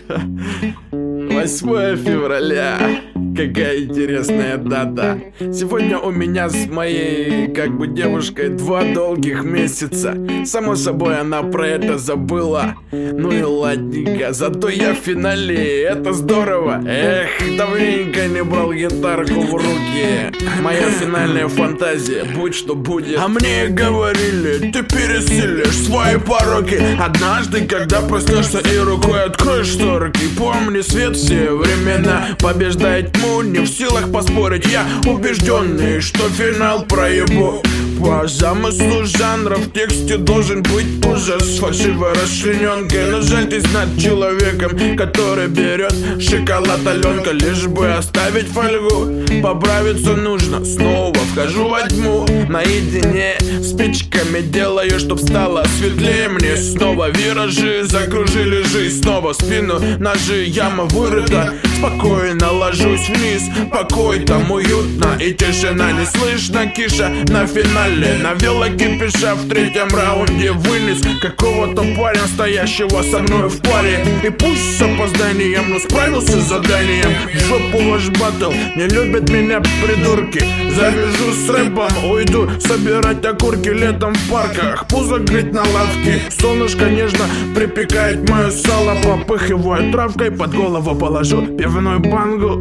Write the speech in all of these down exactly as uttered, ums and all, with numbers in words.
восьмое февраля. Какая интересная дата. Сегодня у меня с моей, как бы, девушкой два долгих месяца. Само собой, она про это забыла. Ну и ладненько, зато я в финале, это здорово. Эх, давненько не брал гитарку в руки. Моя финальная фантазия, будь что будет. А мне говорили, ты пересилишь свои пороки. Однажды, когда проснешься и рукой откроешь шторки. Помни, свет все времена побеждает тьму. Не в силах поспорить, я убежденный, что финал проебу. По замыслу жанра в тексте должен быть ужас, фальшивой расчлененкой. Но жаль, ты знать человеком, который берет шоколад Аленка, лишь бы оставить фольгу. Поправиться нужно, снова вхожу во тьму. Наедине с печками делаю, чтоб стало светлее мне. Снова виражи закружили жизнь, снова спину ножи, яма вырыта. Спокойно ложусь вниз, покой, там уютно и тишина. Не слышно киша на финале, на велокипиша в третьем раунде вынес какого-то парня, стоящего со мной в паре. И пусть с опозданием, но справился с заданием. В жопу ваш баттл, не любят меня придурки. Завяжу с рэпом, уйду собирать окурки летом в парках. Пузо греть на лавке, солнышко нежно припекает мое сало. Попыхиваю травкой, под голову положу пивной бангу.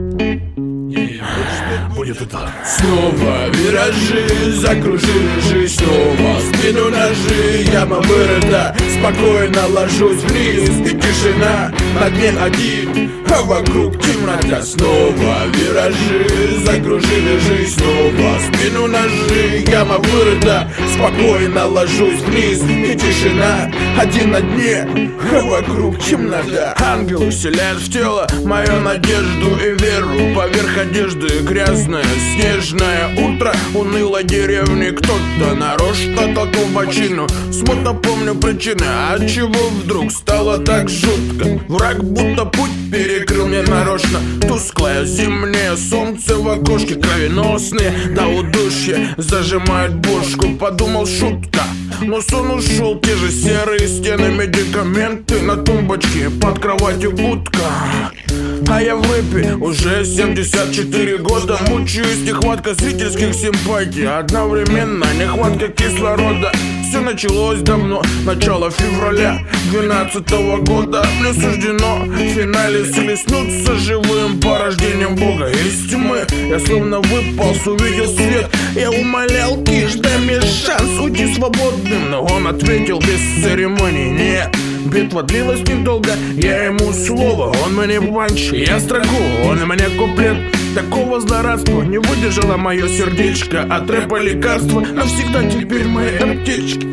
Будет это. Снова виражи закружили жизнь, снова спину ножи, яма вырыта. Спокойно ложусь вниз, и тишина на дне один, а вокруг темнота. Снова виражи закружили жизнь, снова спину ножи, яма вырыта. Спокойно ложусь вниз, и тишина один на дне, а вокруг темнота. Ангел вселяет в тело мою надежду и веру. Поверх одежды грязное снежное утро унылой деревни. Кто-то нарочно толкнул бочину. Смутно помню причины, отчего вдруг стало так жутко. Враг будто путь перекрыл мне нарочно. Тусклое зимнее солнце в окошке, кровеносные до удушья зажимает бошку. Подумал, шутка, но сон ушел. Те же серые стены, медикаменты на тумбочке, под кроватью будка. А я в рэпе уже семьдесят четыре года. Мучаюсь, нехватка зрительских симпатий, одновременно нехватка кислорода. Все началось давно, начало февраля двенадцатого года. Мне суждено в финале схлестнуться живым порождением Бога из тьмы. Я словно выполз, увидел свет. Я умолял Киш, дай мне шанс уйти свободным, но он ответил без церемоний: нет. Битва длилась недолго, я ему слово, он мне панч, я строку, он мне куплет. Такого злорадства не выдержало мое сердечко. От рэпа лекарства навсегда теперь мои аптечки.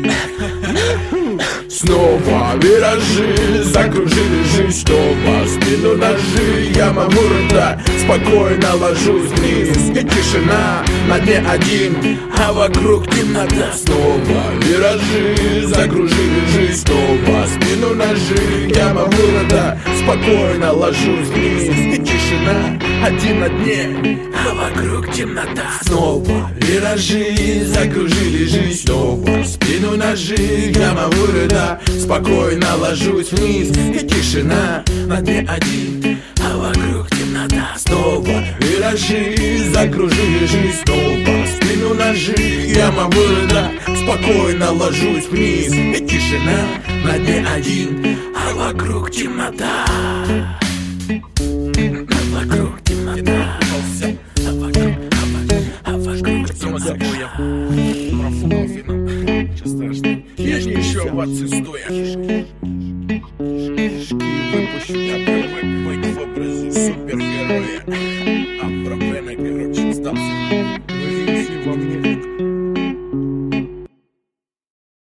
Снова виражи закружили жизнь, снова спину ножи, яма вырыта. Спокойно ложусь вниз, и тишина на дне один, а вокруг темнота. Снова виражи закружили жизнь, снова спину ножи, яма вырыта. Спокойно ложусь вниз, и тишина один на дне, а вокруг темнота. Снова виражи закружили жизнь, снова спину ножи, яма вырыта. Спокойно ложусь вниз, и тишина на дне один, а вокруг темнота. Снова виражи закружили жизнь, снова спину ножи, яма вырыта. Спокойно ложусь вниз, и тишина на дне один, а вокруг темнота. А вокруг темнота. А вокруг, а вокруг темнота. Профукал финал. Ничего страшного. Я же еще в отсутствуя. Выпущу я привык быть в образе супергероя. А проблемы, короче, стал. Вы видите во мне